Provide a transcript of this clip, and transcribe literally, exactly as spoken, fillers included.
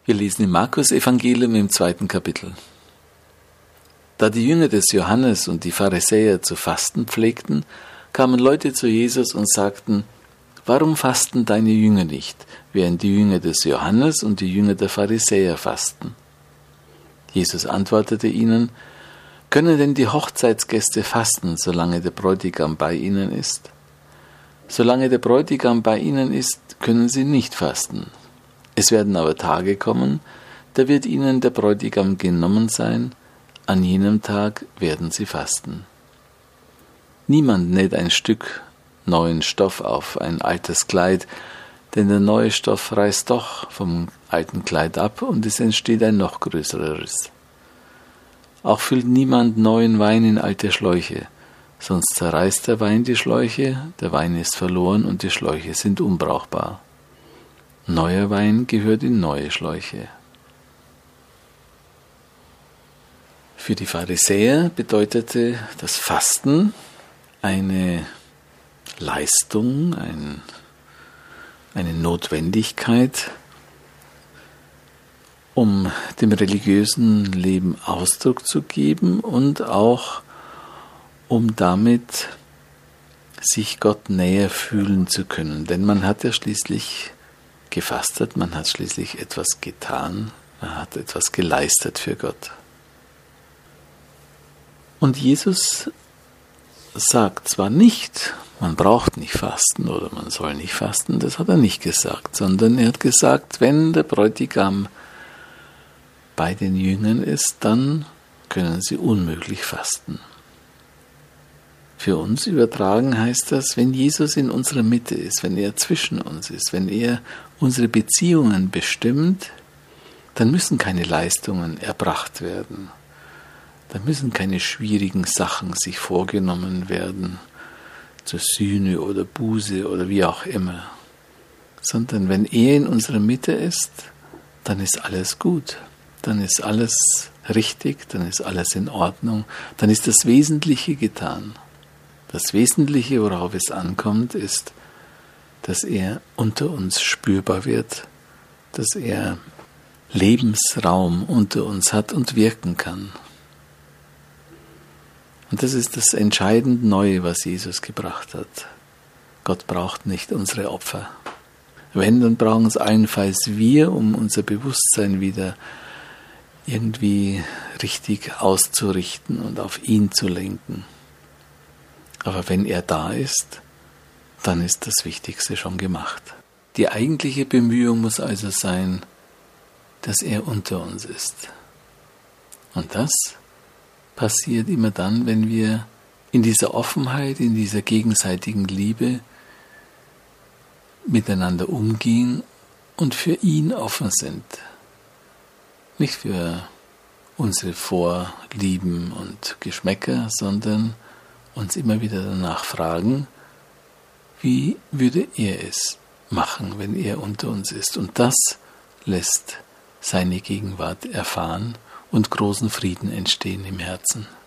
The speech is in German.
Wir lesen im Markus-Evangelium im zweiten Kapitel. Da die Jünger des Johannes und die Pharisäer zu fasten pflegten, kamen Leute zu Jesus und sagten: Warum fasten deine Jünger nicht, während die Jünger des Johannes und die Jünger der Pharisäer fasten? Jesus antwortete ihnen: Können denn die Hochzeitsgäste fasten, solange der Bräutigam bei ihnen ist? Solange der Bräutigam bei ihnen ist, können sie nicht fasten. Es werden aber Tage kommen, da wird ihnen der Bräutigam genommen sein, an jenem Tag werden sie fasten. Niemand näht ein Stück neuen Stoff auf ein altes Kleid, denn der neue Stoff reißt doch vom alten Kleid ab und es entsteht ein noch größerer Riss. Auch füllt niemand neuen Wein in alte Schläuche, sonst zerreißt der Wein die Schläuche, der Wein ist verloren und die Schläuche sind unbrauchbar. Neuer Wein gehört in neue Schläuche. Für die Pharisäer bedeutete das Fasten eine Leistung, ein, eine Notwendigkeit, um dem religiösen Leben Ausdruck zu geben und auch um damit sich Gott näher fühlen zu können. Denn man hat ja schließlich gefastet, man hat schließlich etwas getan, man hat etwas geleistet für Gott. Und Jesus sagt zwar nicht, man braucht nicht fasten oder man soll nicht fasten, das hat er nicht gesagt, sondern er hat gesagt, wenn der Bräutigam bei den Jüngern ist, dann können sie unmöglich fasten. Für uns übertragen heißt das, wenn Jesus in unserer Mitte ist, wenn er zwischen uns ist, wenn er unsere Beziehungen bestimmt, dann müssen keine Leistungen erbracht werden. Da müssen keine schwierigen Sachen sich vorgenommen werden, zur Sühne oder Buße oder wie auch immer. Sondern wenn er in unserer Mitte ist, dann ist alles gut, dann ist alles richtig, dann ist alles in Ordnung, dann ist das Wesentliche getan. Das Wesentliche, worauf es ankommt, ist, dass er unter uns spürbar wird, dass er Lebensraum unter uns hat und wirken kann. Und das ist das entscheidend Neue, was Jesus gebracht hat. Gott braucht nicht unsere Opfer. Wenn, dann brauchen es allenfalls wir, um unser Bewusstsein wieder irgendwie richtig auszurichten und auf ihn zu lenken. Aber wenn er da ist, dann ist das Wichtigste schon gemacht. Die eigentliche Bemühung muss also sein, dass er unter uns ist. Und das passiert immer dann, wenn wir in dieser Offenheit, in dieser gegenseitigen Liebe miteinander umgehen und für ihn offen sind. Nicht für unsere Vorlieben und Geschmäcker, sondern uns immer wieder danach fragen, wie würde er es machen, wenn er unter uns ist. Und das lässt seine Gegenwart erfahren und großen Frieden entstehen im Herzen.